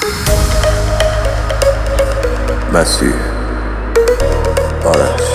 مسیح آرش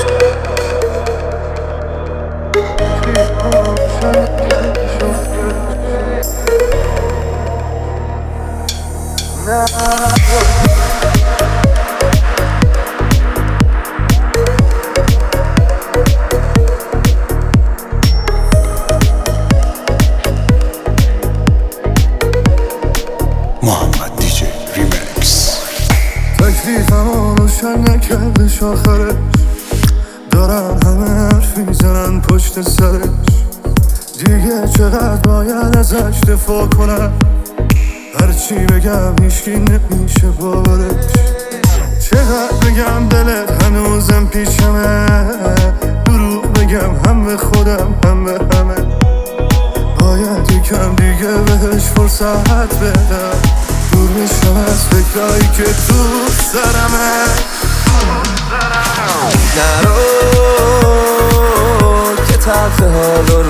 محمد دیجی ریمیکس. تکلیفمو روشن نکردش آخرش، دارن همه حرف میزنن پشت سرش. دیگه چقدر باید ازش دفاع کنم، هرچی بگم هیچکی نمیشه باورش. چقدر بگم دلت هنوزم پیشمه، دروغ بگم هم به خودم هم به همه. باید یکم دیگه بهش فرصت بدم، دور میشم از فکرایی که تو سرمه. نرو که تلخ حال و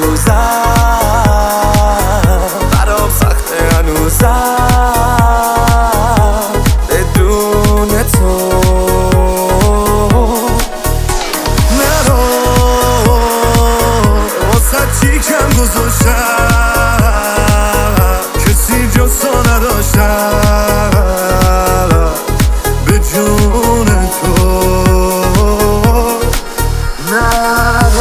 روزم برام سخته هنوزم بدون تو. نرو واسه چی کم گذاشتم، کسی جز تو نداشتم به جون تو. نرو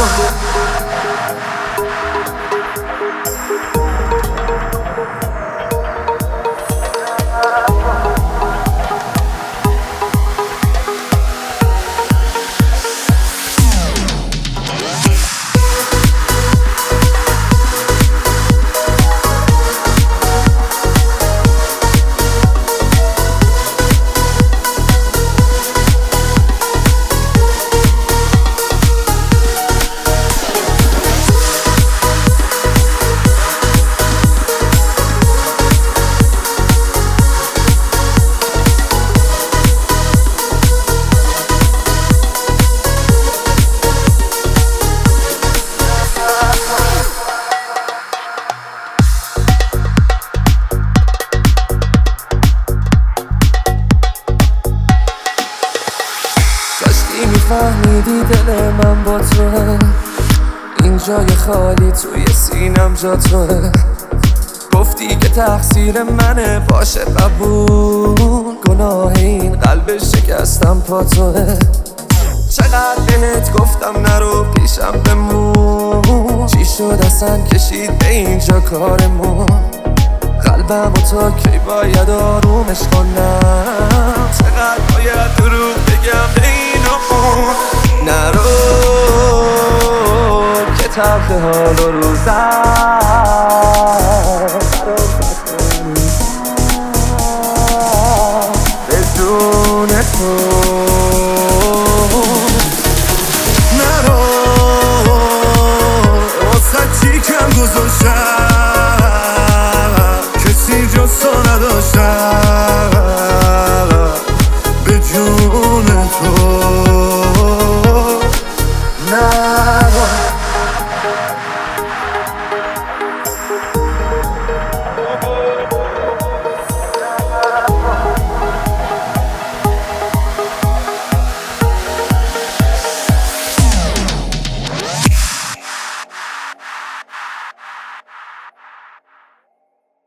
میفهمیدی دل من با توه، این جای خالی توی سینم جا توه. گفتی که تقصیر منه باشه قبول، گناه این قلب شکستم پا توه. چقدر بهت گفتم نرو پیشم بمون، چی شد اصلا کشید به اینجا کارمون. قلبم و تا کی باید آرومش کنم، چقدر باید دروغ بگم به این و اون. نرو که تلخ حال و روزم بدون تو. نرو واسه چی کم گذاشتم، کسی جز تو نداشتم